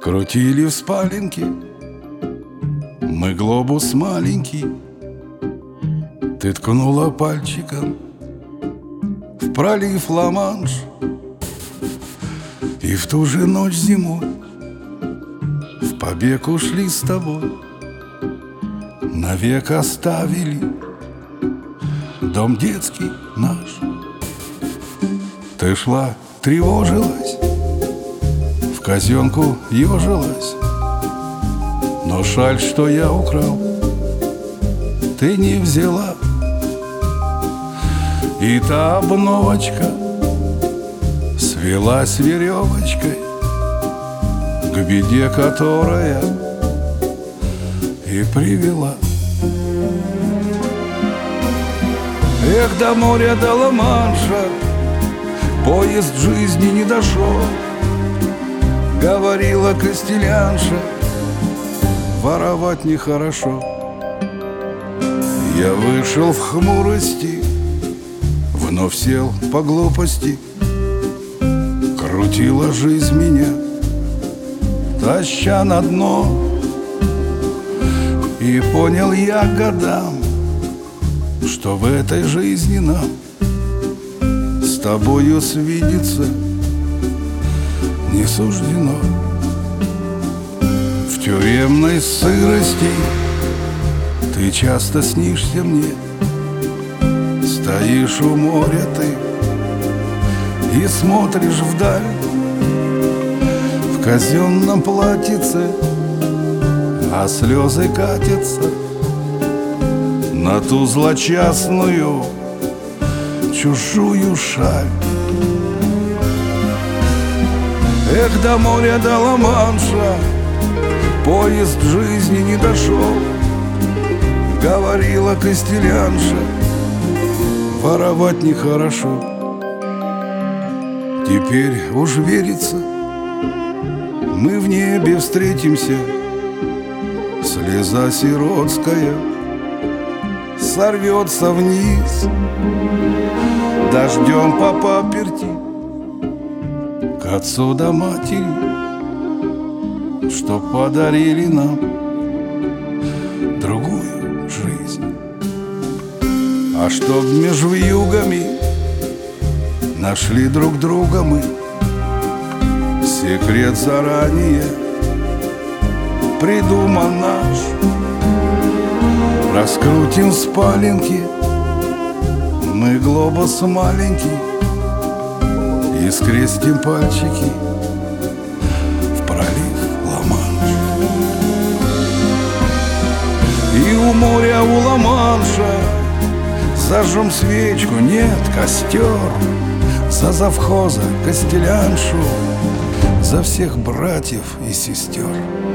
Крутили в спаленке мы глобус маленький. Ты ткнула пальчиком в пролив Ла-Манш, и в ту же ночь зимой в побег ушли с тобой. Навек оставили дом детский наш. Ты шла, тревожилась, в казенку ежилась, но шаль, что я украл, ты не взяла. И та обновочка свелась веревочкой к беде, которая и привела. Эх, до моря, до Ла-Манша поезд жизни не дошел, говорила костелянша, воровать нехорошо. Я вышел в хмурости, вновь сел по глупости. Крутила жизнь меня, таща на дно. И понял я годам, что в этой жизни нам с тобою свидеться не суждено. В тюремной сырости ты часто снишься мне. Стоишь у моря ты и смотришь вдаль, в казенном платьице, а слезы катятся на ту злочастную чужую шаль. Эх, до моря, до Ла-Манша поезд жизни не дошел, говорила костелянша, воровать нехорошо. Теперь уж верится, мы в небе встретимся. Слеза сиротская сорвется вниз дождем по паперти к отцу да матери, что подарили нам другую жизнь. А чтоб между вьюгами нашли друг друга мы, секрет заранее придуман наш. Раскрутим в спаленке мы глобус маленький и скрестим пальчики в пролив Ла-Манш. И у моря, у Ла-Манша зажжем свечку, нет, костер, за завхоза, костеляншу, за всех братьев и сестер.